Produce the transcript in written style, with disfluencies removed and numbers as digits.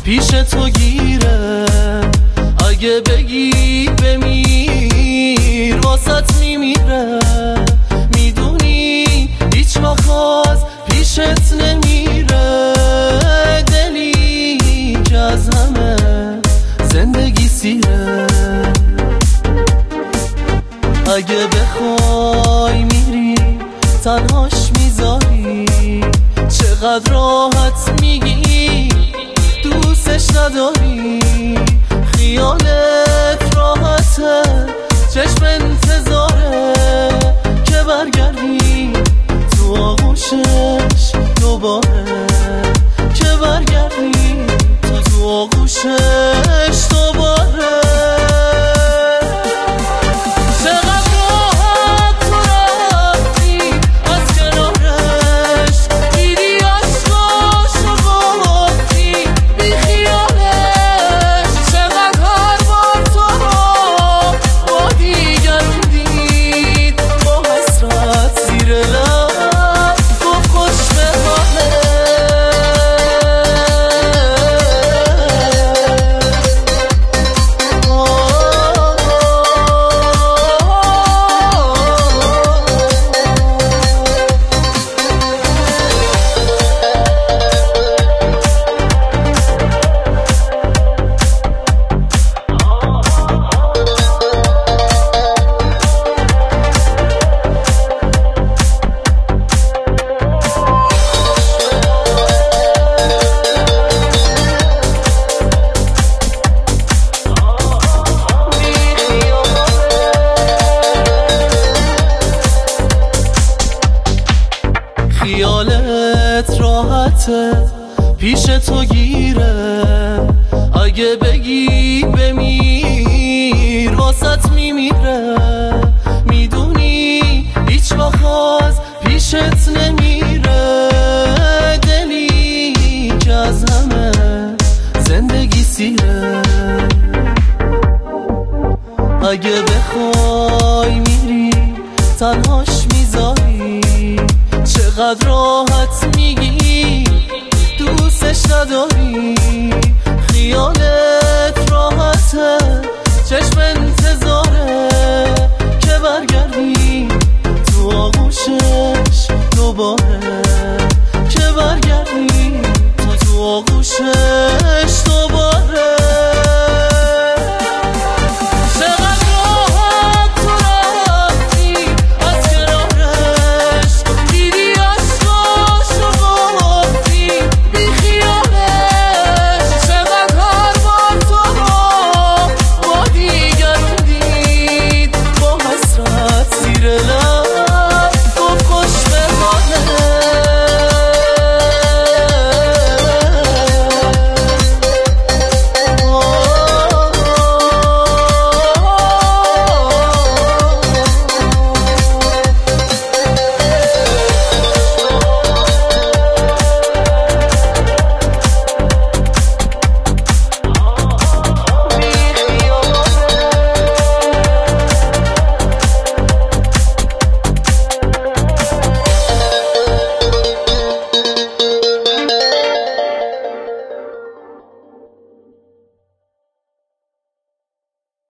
پیش تو گیره. اگه بگی بمیر واسط میمیره. میدونی هیچ وقت باز پیشت نمیره. دلی که از همه زندگی سیره. اگه بخوای میری تنهاش میذاری. چقدر راحت میگی دوستش نداری. خیالت راحته چشم انتظاره که برگردی تو آغوشش دوباره. که برگردی تو آغوشش دوباره. خیالت راحته پیش تو گیره. اگه بگی بمیر واسط میمیره. میدونی هیچ وقت باز پیشت نمیره. دلی که از همه زندگی سیره. اگه بخوای میری تنهاش میذاری. چقدر راحت